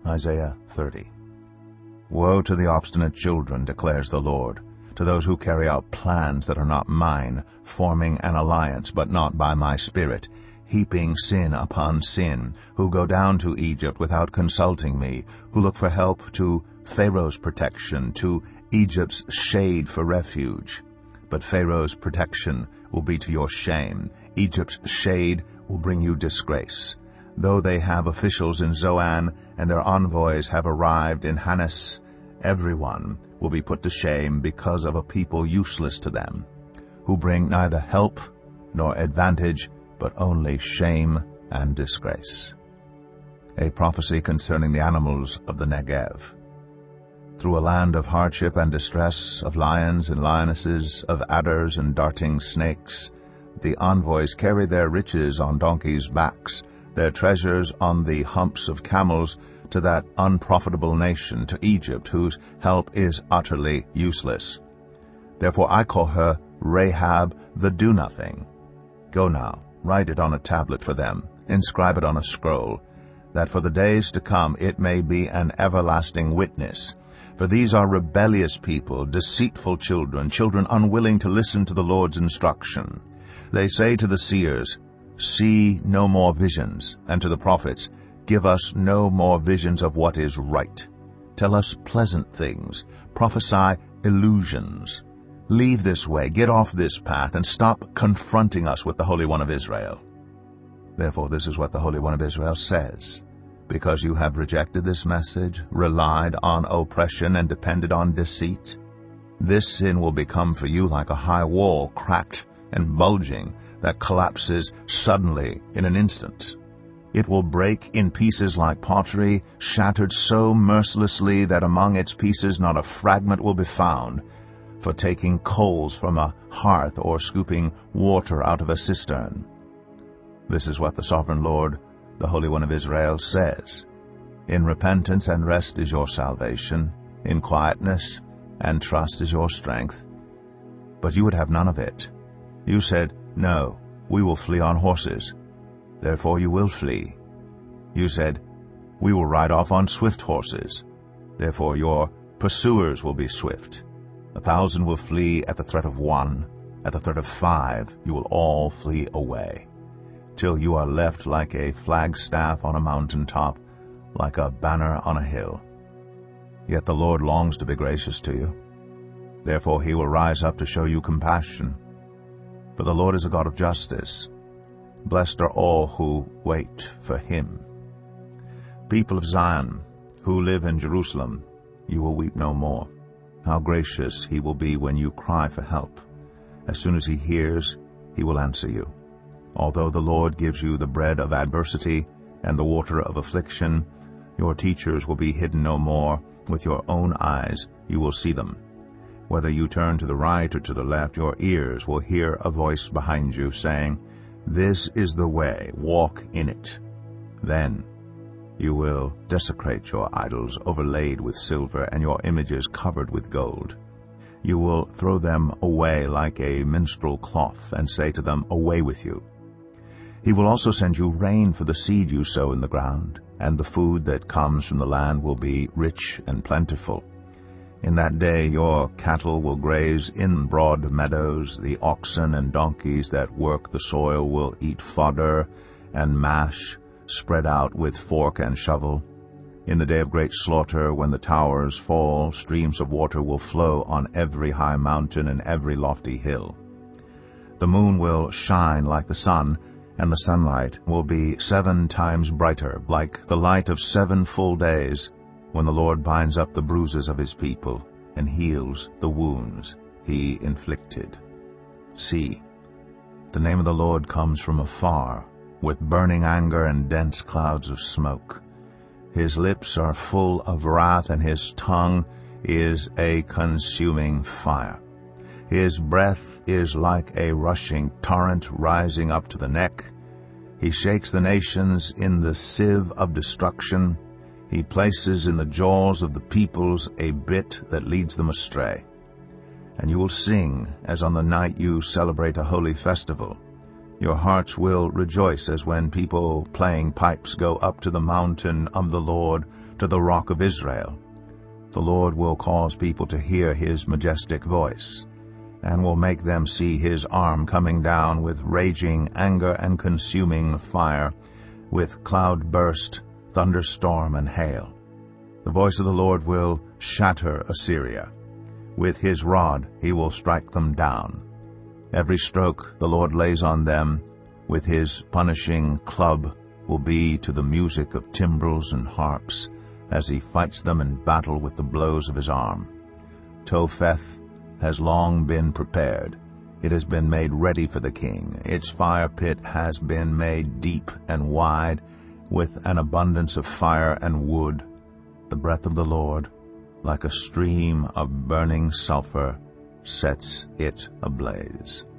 Isaiah 30. Woe to the obstinate children, declares the Lord, to those who carry out plans that are not mine, forming an alliance but not by my Spirit, heaping sin upon sin, who go down to Egypt without consulting me, who look for help to Pharaoh's protection, to Egypt's shade for refuge. But Pharaoh's protection will be to your shame. Egypt's shade will bring you disgrace. Though they have officials in Zoan, and their envoys have arrived in Hanes, everyone will be put to shame because of a people useless to them, who bring neither help nor advantage, but only shame and disgrace. A prophecy concerning the animals of the Negev. Through a land of hardship and distress, of lions and lionesses, of adders and darting snakes, the envoys carry their riches on donkeys' backs, their treasures on the humps of camels, to that unprofitable nation, to Egypt, whose help is utterly useless. Therefore I call her Rahab the Do-Nothing. Go now, write it on a tablet for them, inscribe it on a scroll, that for the days to come it may be an everlasting witness. For these are rebellious people, deceitful children, children unwilling to listen to the Lord's instruction. They say to the seers, See no more visions, and to the prophets, Give us no more visions of what is right. Tell us pleasant things, prophesy illusions. Leave this way, get off this path, and stop confronting us with the Holy One of Israel. Therefore this is what the Holy One of Israel says. Because you have rejected this message, relied on oppression, and depended on deceit, this sin will become for you like a high wall, cracked and bulging, that collapses suddenly in an instant. It will break in pieces like pottery, shattered so mercilessly that among its pieces not a fragment will be found, for taking coals from a hearth or scooping water out of a cistern. This is what the Sovereign Lord, the Holy One of Israel, says. In repentance and rest is your salvation, in quietness and trust is your strength. But you would have none of it. You said, No, we will flee on horses. Therefore you will flee. You said, We will ride off on swift horses. Therefore your pursuers will be swift. 1,000 will flee at the threat of 1. At the threat of 5 you will all flee away, till you are left like a flagstaff on a mountain top, like a banner on a hill. Yet the Lord longs to be gracious to you. Therefore he will rise up to show you compassion. For the Lord is a God of justice. Blessed are all who wait for him. People of Zion, who live in Jerusalem, you will weep no more. How gracious he will be when you cry for help. As soon as he hears, he will answer you. Although the Lord gives you the bread of adversity and the water of affliction, your teachers will be hidden no more. With your own eyes you will see them. Whether you turn to the right or to the left, your ears will hear a voice behind you saying, This is the way, walk in it. Then you will desecrate your idols overlaid with silver and your images covered with gold. You will throw them away like a minstrel cloth and say to them, Away with you. He will also send you rain for the seed you sow in the ground, and the food that comes from the land will be rich and plentiful. In that day your cattle will graze in broad meadows, the oxen and donkeys that work the soil will eat fodder and mash, spread out with fork and shovel. In the day of great slaughter, when the towers fall, streams of water will flow on every high mountain and every lofty hill. The moon will shine like the sun, and the sunlight will be 7 times brighter, like the light of 7 full days, when the Lord binds up the bruises of his people and heals the wounds he inflicted. See, the name of the Lord comes from afar, with burning anger and dense clouds of smoke. His lips are full of wrath, and his tongue is a consuming fire. His breath is like a rushing torrent rising up to the neck. He shakes the nations in the sieve of destruction. He places in the jaws of the peoples a bit that leads them astray. And you will sing as on the night you celebrate a holy festival. Your hearts will rejoice as when people playing pipes go up to the mountain of the Lord, to the Rock of Israel. The Lord will cause people to hear his majestic voice, and will make them see his arm coming down with raging anger and consuming fire, with cloud burst, thunderstorm, and hail. The voice of the Lord will shatter Assyria. With his rod he will strike them down. Every stroke the Lord lays on them with his punishing club will be to the music of timbrels and harps, as he fights them in battle with the blows of his arm. Topheth has long been prepared. It has been made ready for the king. Its fire pit has been made deep and wide, with an abundance of fire and wood. The breath of the Lord, like a stream of burning sulfur, sets it ablaze.